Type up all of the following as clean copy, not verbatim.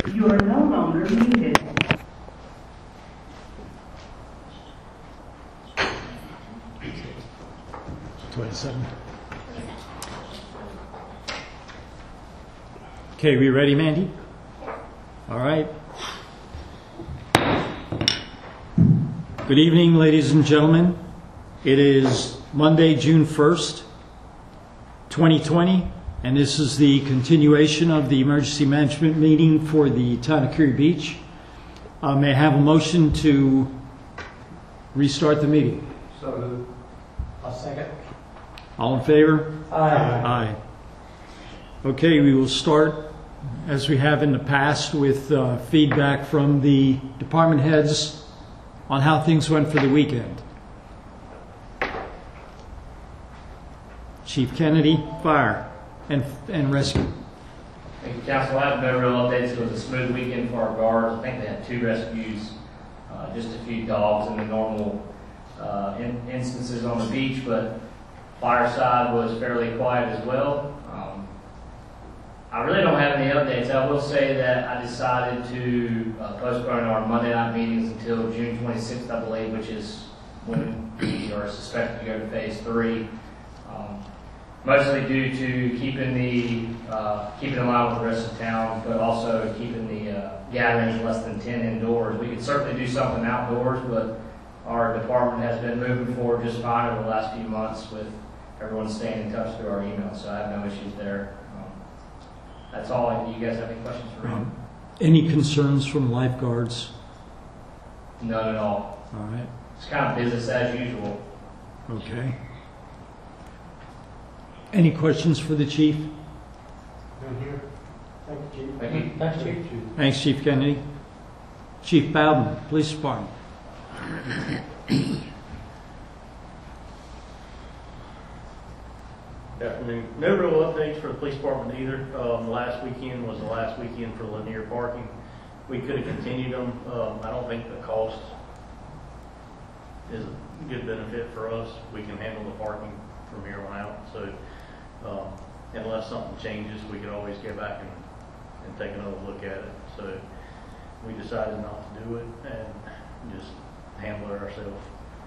You are no longer muted. Okay, we ready, Mandy? All right. Good evening, ladies and gentlemen. It is Monday, June 1st, 2020, and this is the continuation of the emergency management meeting for the town of Curry Beach. May I have a motion to restart the meeting? So moved. I'll second. All in favor? Aye. Aye. Okay, we will start, as we have in the past, with feedback from the department heads on how things went for the weekend. Chief Kennedy, Fire and Rescue. Thank you, Council. I have no real updates. It was a smooth weekend for our guards. I think they had 2 rescues, just a few dogs in the normal instances on the beach, but fire side was fairly quiet as well. I really don't have any updates. I will say that I decided to postpone our Monday night meetings until June 26th, I believe, which is when we are suspected to go to phase 3. Mostly due to keeping in line with the rest of town, but also keeping the gatherings less than 10 indoors. We could certainly do something outdoors, but our department has been moving forward just fine over the last few months with everyone staying in touch through our email, so I have no issues there. That's all. You guys have any questions for me? Any concerns from lifeguards? None at all. All right. It's kind of business as usual. Okay. Any questions for the chief? None here. Thank you, Chief. Thank you. Thanks, Chief. Thanks, Chief Kennedy. Chief Bowden, Police Department. Good afternoon. No real updates for the police department either. Last weekend was the last weekend for linear parking. We could have continued them. I don't think the cost is a good benefit for us. We can handle the parking from here on out. So unless something changes, we could always go back and take another look at it. So we decided not to do it and just handle it ourselves.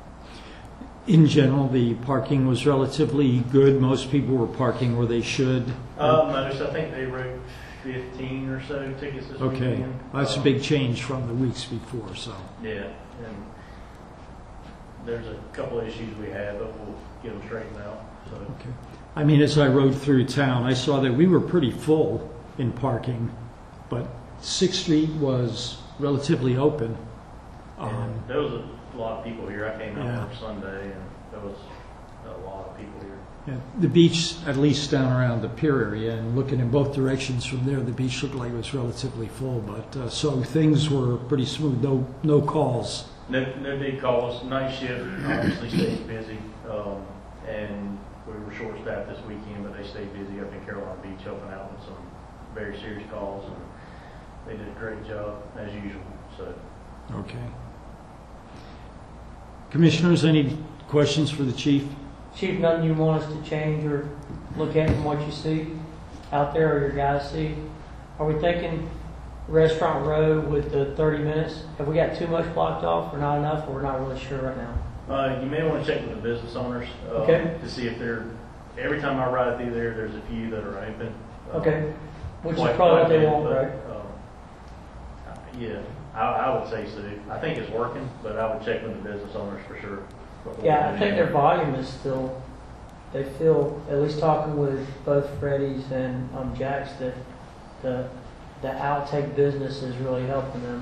In general, the parking was relatively good. Most people were parking where they should. Most, I think they wrote 15 or so tickets this Okay, weekend. that's a big change from the weeks before. So Yeah, and there's a couple of issues we had, but we'll get them straightened out. So okay. I mean, as I rode through town, I saw that we were pretty full in parking, but 6th Street was relatively open. there was a lot of people here. I came out Yeah. on Sunday, and there was a lot of people here. Yeah, the beach, at least down around the pier area, and looking in both directions from there, the beach looked like it was relatively full. But so things were pretty smooth. No calls. No big calls. Night shift obviously stayed busy, and we were short-staffed this weekend, but they stayed busy up in Carolina Beach helping out with some very serious calls, and they did a great job as usual. So. Okay. Commissioners, any questions for the chief? Chief, nothing you want us to change or look at from what you see out there or your guys see? Are we thinking Restaurant Row with the 30 minutes? Have we got too much blocked off or not enough, or we're not really sure right now? You may want to check with the business owners Okay. to see if they're. Every time I ride through there, there's a few that are open. Okay. Which is Quite probably what they big, want, but, right? Yeah, I would say so. I think it's working, but I would check with the business owners for sure. before Yeah, we I do think their anything. volume is still, they feel, at least talking with both Freddy's and Jack's, that the outtake business is really helping them.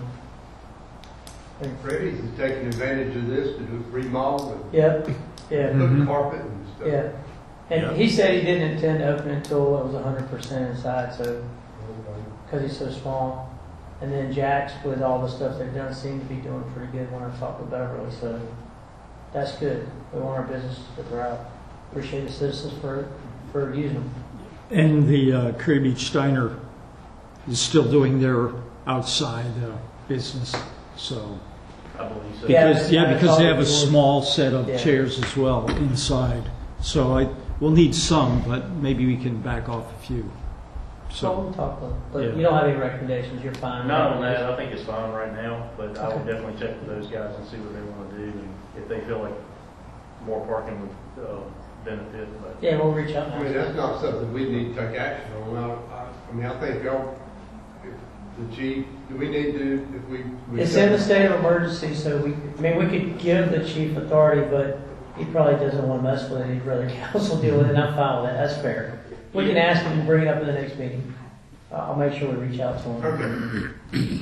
And, Freddy's is taking advantage of this to do remodel and yep, yeah. put Mhm. carpet and stuff. Yeah, and he said he didn't intend to open it until it was 100% inside, so, because he's so small. And then Jack's, with all the stuff they've done, seemed to be doing pretty good when I talked with Beverly, so that's good. We want our business to thrive. Appreciate the citizens for using them. And the Curry Beach Steiner is still doing their outside business. So I believe so. because Yeah, because they have a it's all- small set of Yeah. chairs as well inside. So we'll need some, but maybe we can back off a few. So we'll talk, but Yeah. you don't have any recommendations, you're fine? Not on that, I think it's fine right now, but I will Okay. definitely check with those guys and see what they want to do, and if they feel like more parking would benefit, but. Yeah, we'll reach out I mean, now. that's not something we need to take action on. I mean, I think y'all, if the chief, do we need to, if we. It's in the state of emergency, so we could give the chief authority, but he probably doesn't want to mess with it, he'd rather council deal with it, and I'm fine with that, that's fair. We can ask him to bring it up in the next meeting. I'll make sure we reach out to him. Okay.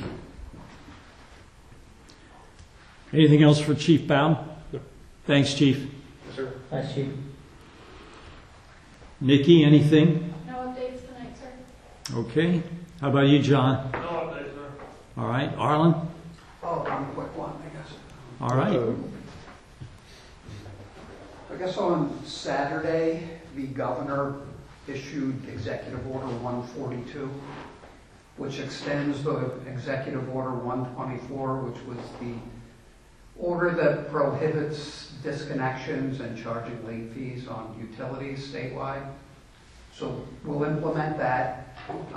Anything else for Chief Bowden? Thanks, Chief. Thanks, chief. Nikki, anything? No updates tonight, sir. Okay. How about you, John? No updates, sir. All right. Arlen? Oh, I'm a quick one, I guess. All right. I guess on Saturday, the governor issued Executive Order 142, which extends the Executive Order 124, which was the order that prohibits disconnections and charging late fees on utilities statewide. So we'll implement that.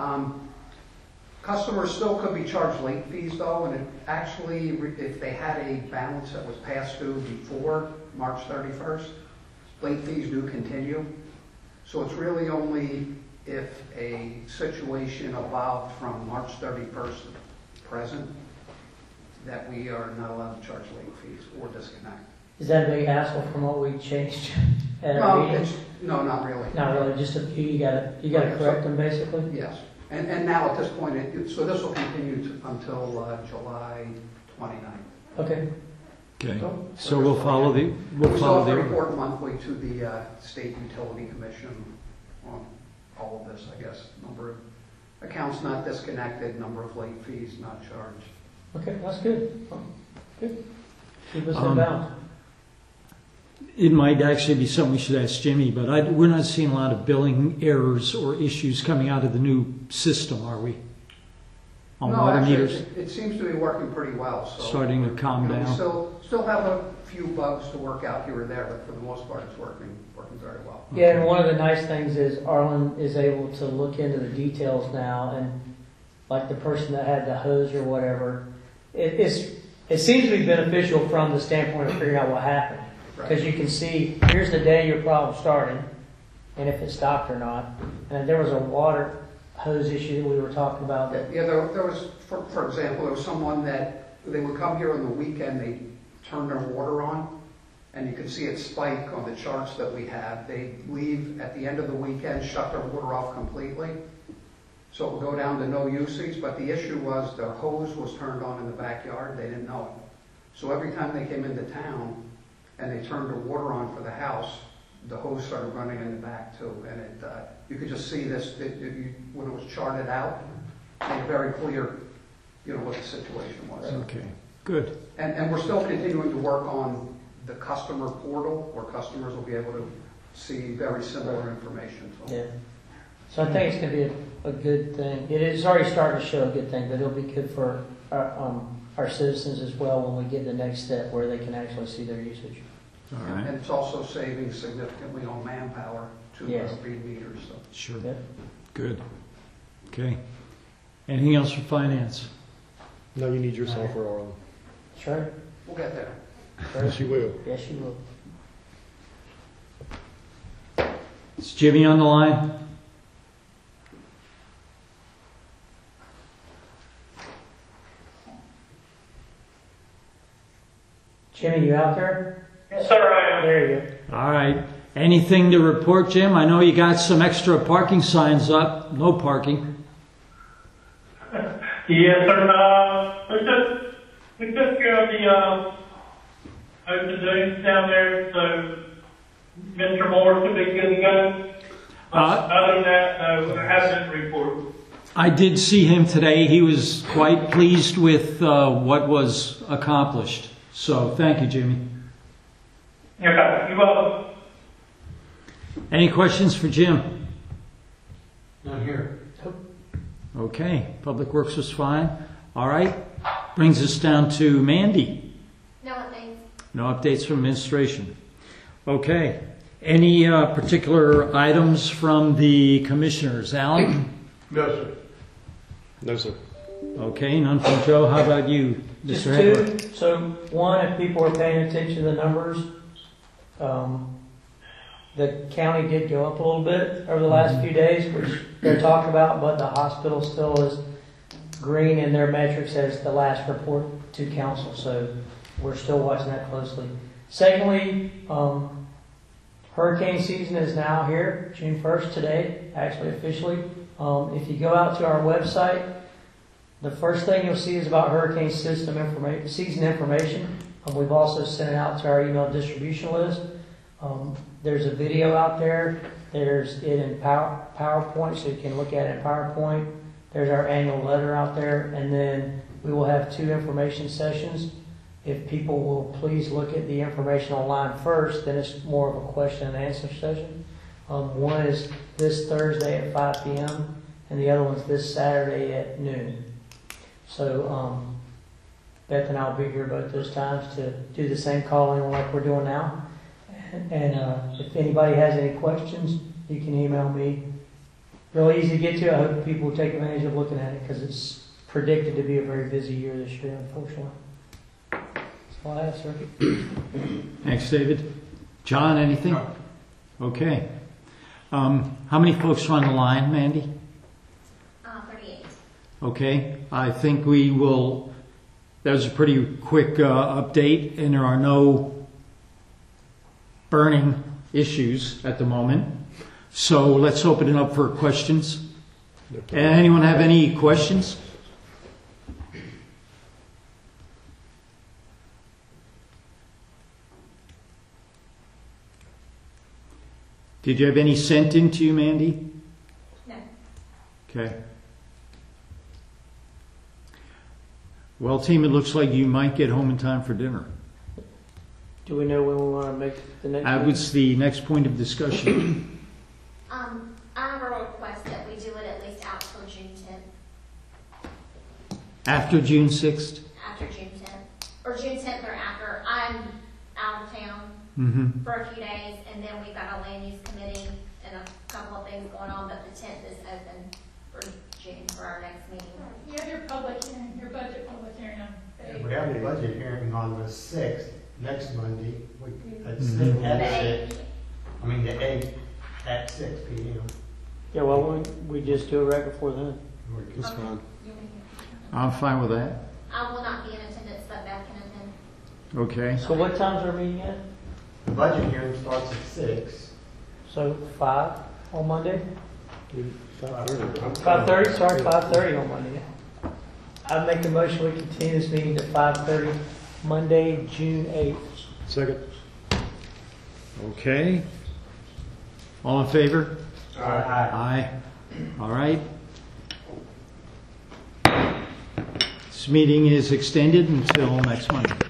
Customers still could be charged late fees though, and it actually, if they had a balance that was past due before March 31st, late fees do continue. So it's really only if a situation evolved from March 31st to present that we are not allowed to charge late fees or disconnect. Is that a big hassle from what we changed at our meeting? No, not really. Not really, just a few, you gotta correct them basically? Yes. And now at this point, so this will continue until July 29th. Okay, Okay. So we'll follow the, We still have to order. report monthly to the State Utility Commission on all of this, I guess. Number of accounts not disconnected, number of late fees not charged. okay, that's good. Good. Keep us Um, in bounds. It might actually be something we should ask Jimmy, but we're not seeing a lot of billing errors or issues coming out of the new system, are we? On No, water actually, meters? it seems to be working pretty well. So Starting to calm we down. still have a few bugs to work out here and there, but for the most part, it's working very well. Yeah, and one of the nice things is Arlen is able to look into the details now, and like the person that had the hose or whatever, it seems to be beneficial from the standpoint of figuring out what happened. Because you can see, here's the day your problem started, and if it stopped or not. And there was a water hose issue that we were talking about. Yeah, there was, for example, there was someone that, they would come here on the weekend, they turn their water on, and you can see it spike on the charts that we have. They leave at the end of the weekend, shut their water off completely. So it would go down to no usage, but the issue was their hose was turned on in the backyard, they didn't know it. So every time they came into town and they turned their water on for the house, the hose started running in the back too. And you could just see this, when it was charted out, made very clear, what the situation was. Okay, good. And we're still continuing to work on the customer portal, where customers will be able to see very similar information. Yeah. So I think it's going to be a good thing. It is already starting to show a good thing, but it'll be good for our citizens as well when we get the next step where they can actually see their usage. All right. And it's also saving significantly on manpower to Yes. read meters. So. Sure. Yeah. Good. Okay. Anything else for finance? No, you need your software, Arlen. That's right. We'll get there. Yes, you will. Yes, you will. Is Jimmy on the line? Jimmy, you out there? Yes, sir, I am. There you go. All right. Anything to report, Jim? I know you got some extra parking signs up. No parking. Yes, sir, we took care of the open days down there, so Mr. Moore should be good to go. Other than that, no, there hasn't been reported. I did see him today. He was quite pleased with what was accomplished. So thank you, Jimmy. Okay, you're welcome. Any questions for Jim? Not here. Okay. Public Works was fine. All right. Brings us down to Mandy. No updates. No updates from administration. Okay. Any particular items from the commissioners? Alan? No, sir. No, sir. Okay, none from Joe. How about you, Just Mr. Hegler? two. So one, if people are paying attention to the numbers, the county did go up a little bit over the last few days, which they're talking about, but the hospital still is green in their metrics as the last report to council. So we're still watching that closely. Secondly, hurricane season is now here, June 1st today, actually officially. If you go out to our website, the first thing you'll see is about hurricane season information. We've also sent it out to our email distribution list. There's a video out there. There's it in PowerPoint, so you can look at it in PowerPoint. There's our annual letter out there, and then we will have 2 information sessions. If people will please look at the information online first, then it's more of a question and answer session. One is this Thursday at 5 p.m., and the other one's this Saturday at noon. So Beth and I will be here both those times to do the same calling like we're doing now. And if anybody has any questions, you can email me. Real easy to get to. I hope people will take advantage of looking at it because it's predicted to be a very busy year this year, unfortunately. That's all I have, sir. Thanks, David. John, anything? No. Okay. How many folks are on the line, Mandy? 38. Okay. I think we will. That was a pretty quick update, and there are no burning issues at the moment. So let's open it up for questions. Anyone have any questions? Did you have any sent in to you, Mandy? No. Okay. Well, team, it looks like you might get home in time for dinner. Do we know when we want to make the next That meeting? was the next point of discussion. I have a request that we do it at least out till June 10th. After June 6th? After June 10th. Or June 10th or after. I'm out of town Mm-hmm. for a few days, and then we've got a land use committee and a couple of things going on, but the 10th is open for June for our next meeting. You have your public hearing, your budget public hearing on May. We have a budget hearing on the 6th, next Monday. At Mhm. at 6, I mean the 8th at 6 p.m. Yeah, well, we just do it right before then. That's fine. I'm fine with that. I will not be in attendance, but Beth can attend. Okay. So what time's our meeting at? The budget hearing starts at 6. So 5 on Monday? 5:30. 5:30? Sorry, 5:30 on Monday. I make the motion we continue this meeting to 5:30, Monday, June 8th. Second. Okay. All in favor? Aye. Aye. All right. This meeting is extended until next Monday.